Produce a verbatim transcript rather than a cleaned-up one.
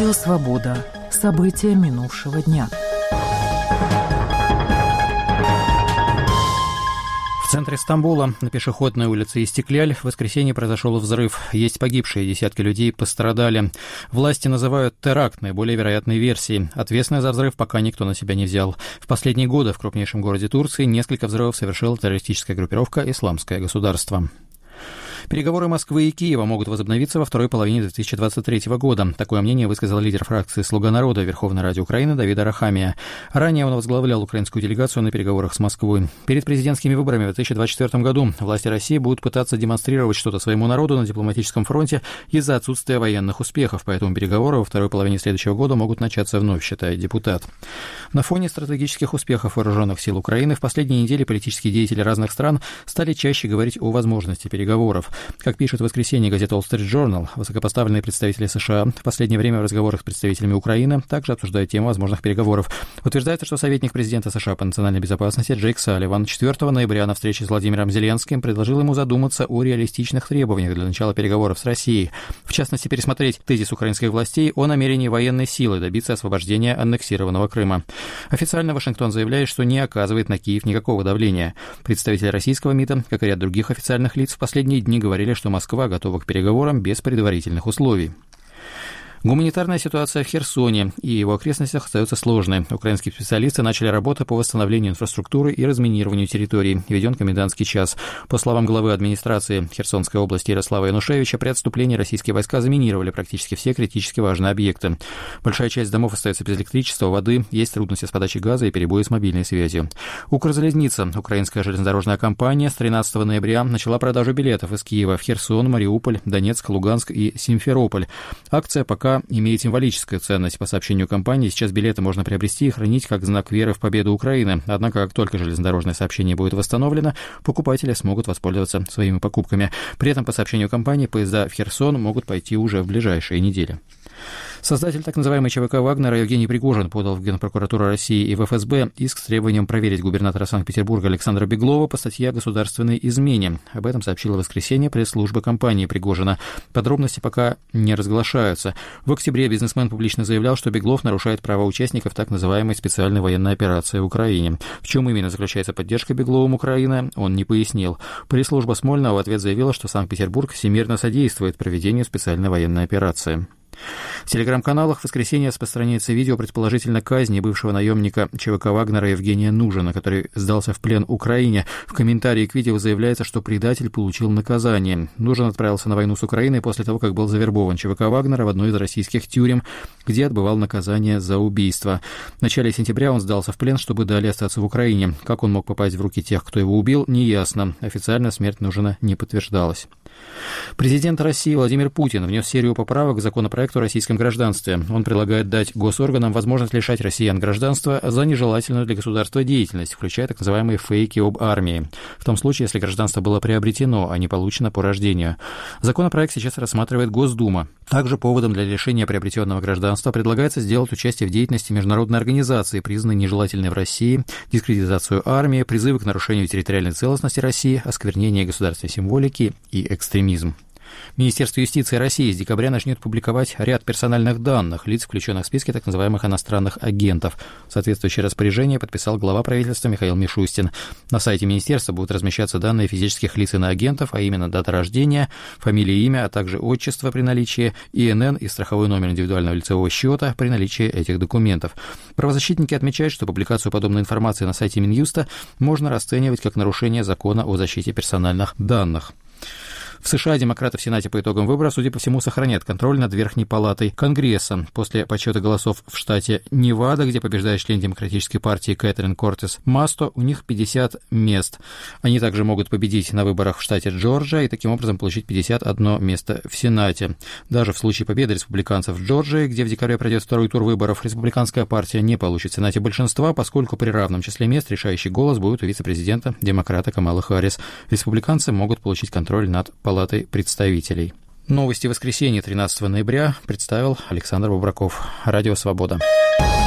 Радио «Свобода». События минувшего дня. В центре Стамбула на пешеходной улице Истикляль в воскресенье произошел взрыв. Есть погибшие, десятки людей пострадали. Власти называют теракт наиболее вероятной версией. Ответственность за взрыв пока никто на себя не взял. В последние годы в крупнейшем городе Турции несколько взрывов совершила террористическая группировка «Исламское государство». Переговоры Москвы и Киева могут возобновиться во второй половине две тысячи двадцать третьего года. Такое мнение высказал лидер фракции «Слуга народа» Верховной Ради Украины Давид Арахамия. Ранее он возглавлял украинскую делегацию на переговорах с Москвой. Перед президентскими выборами в две тысячи двадцать четвёртом году власти России будут пытаться демонстрировать что-то своему народу на дипломатическом фронте из-за отсутствия военных успехов, поэтому переговоры во второй половине следующего года могут начаться вновь, считает депутат. На фоне стратегических успехов вооруженных сил Украины в последние недели политические деятели разных стран стали чаще говорить о возможности переговоров. Как пишет в воскресенье газета Wall Street Journal, высокопоставленные представители США в последнее время в разговорах с представителями Украины также обсуждают тему возможных переговоров. Утверждается, что советник президента США по национальной безопасности Джейк Салливан четвёртого ноября на встрече с Владимиром Зеленским предложил ему задуматься о реалистичных требованиях для начала переговоров с Россией. В частности, пересмотреть тезис украинских властей о намерении военной силы добиться освобождения аннексированного Крыма. Официально Вашингтон заявляет, что не оказывает на Киев никакого давления. Представители российского МИДа, как и ряд других официальных лиц, в последние дни говорили, что Москва готова к переговорам без предварительных условий. Гуманитарная ситуация в Херсоне и его окрестностях остается сложной. Украинские специалисты начали работу по восстановлению инфраструктуры и разминированию территорий. Введен комендантский час. По словам главы администрации Херсонской области Ярослава Янушевича, при отступлении российские войска заминировали практически все критически важные объекты. Большая часть домов остается без электричества, воды, есть трудности с подачей газа и перебои с мобильной связью. Укрзалезница, украинская железнодорожная компания, с тринадцатого ноября начала продажу билетов из Киева в Херсон, Мариуполь, Донецк, Луганск и Симферополь. Акция пока имеет символическую ценность. По сообщению компании, сейчас билеты можно приобрести и хранить как знак веры в победу Украины. Однако, как только железнодорожное сообщение будет восстановлено, покупатели смогут воспользоваться своими покупками. При этом, по сообщению компании, поезда в Херсон могут пойти уже в ближайшие недели. Создатель так называемой ЧВК «Вагнера» Евгений Пригожин подал в Генпрокуратуру России и в эф эс бэ иск с требованием проверить губернатора Санкт-Петербурга Александра Беглова по статье о государственной измене. Об этом сообщила в воскресенье пресс-служба компании Пригожина. Подробности пока не разглашаются. В октябре бизнесмен публично заявлял, что Беглов нарушает права участников так называемой специальной военной операции в Украине. В чем именно заключается поддержка Бегловым Украины, он не пояснил. Пресс-служба Смольного в ответ заявила, что Санкт-Петербург всемирно содействует проведению специальной военной операции. В телеграм-каналах в воскресенье распространяется видео предположительно казни бывшего наемника ЧВК «Вагнера» Евгения Нужина, который сдался в плен Украине. В комментарии к видео заявляется, что предатель получил наказание. Нужин отправился на войну с Украиной после того, как был завербован ЧВК «Вагнера» в одной из российских тюрем, где отбывал наказание за убийство. В начале сентября он сдался в плен, чтобы далее остаться в Украине. Как он мог попасть в руки тех, кто его убил, неясно. Официально смерть Нужина не подтверждалась. Президент России Владимир Путин внес серию поправок к законопроекту о российском гражданстве. Он предлагает дать госорганам возможность лишать россиян гражданства за нежелательную для государства деятельность, включая так называемые фейки об армии. В том случае, если гражданство было приобретено, а не получено по рождению. Законопроект сейчас рассматривает Госдума. Также поводом для лишения приобретенного гражданства предлагается сделать участие в деятельности международной организации, признанной нежелательной в России, дискредитацию армии, призывы к нарушению территориальной целостности России, осквернение государственной символики и экстремизм. Министерство юстиции России с декабря начнет публиковать ряд персональных данных лиц, включенных в списки так называемых иностранных агентов. Соответствующее распоряжение подписал глава правительства Михаил Мишустин. На сайте министерства будут размещаться данные физических лиц иноагентов, а именно дата рождения, фамилия и имя, а также отчество при наличии, И Н Н и страховой номер индивидуального лицевого счета при наличии этих документов. Правозащитники отмечают, что публикацию подобной информации на сайте Минюста можно расценивать как нарушение закона о защите персональных данных. В США демократы в Сенате по итогам выборов, судя по всему, сохранят контроль над Верхней палатой Конгресса. После подсчета голосов в штате Невада, где побеждает член Демократической партии Кэтрин Кортес Масто, у них пятьдесят мест. Они также могут победить на выборах в штате Джорджия и таким образом получить пятьдесят одно место в Сенате. Даже в случае победы республиканцев в Джорджии, где в декабре пройдет второй тур выборов, республиканская партия не получит в Сенате большинства, поскольку при равном числе мест решающий голос будет у вице-президента демократа Камалы Харрис. Республиканцы могут получить контроль над Палатой представителей. Новости воскресенья тринадцатого ноября представил Александр Бобраков. Радио «Свобода».